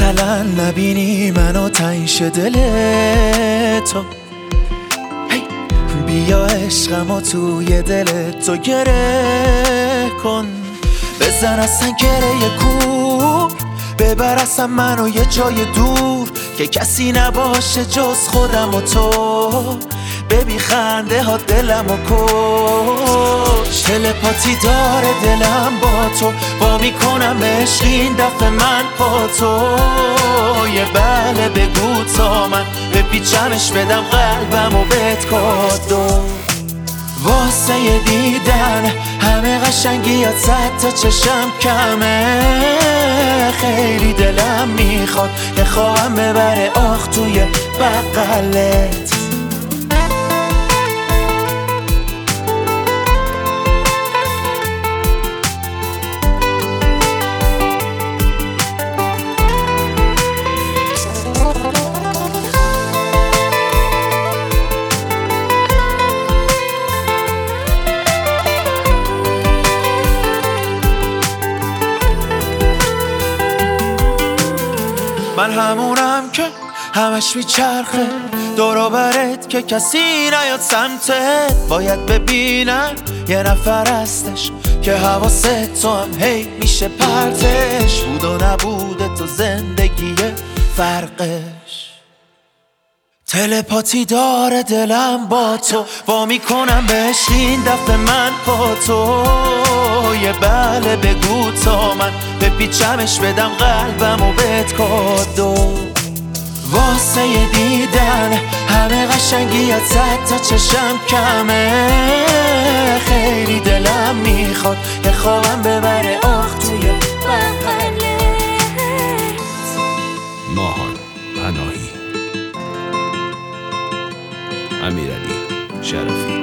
مثلا نبینی منو تنش دل تو، بیا عشقمو توی دل تو گره کن، بزن اصلا گره کور، ببر اصلا منو یه جای دور که کسی نباشه جز خودم و تو، ببین خنده ها دلمو کش، تلپاتی داره دلم با تو، با میکنم عشق این دفعه من با تو، یه بله بگو تا من بپیچمش بدم قلبمو بهت کادو، واسه دیدن همه قشنگیات صد تا چشم کمه، خیلی دلم میخواد یه خواهم ببره آخ توی بغلت. من همونم که همش میچرخه دورو برت که کسی نیاد سمتت، باید ببینم یه نفر هستش که حواست تو هم هی میشه پرتش، بود و نبوده تو زندگیه فرقش، تلپاتی داره دلم با تو، وا میکنم بهش این دفعه من با تو، یه بله بگو تا من بپیچمش بدم قلبمو بهت کادو، واسه دیدن همه قشنگیات صد تا چشم کمه، خیلی دلم میخواد یه خوابم ببره آخ توی بغلت. ماهان پناهی، امیرعلی شرفی.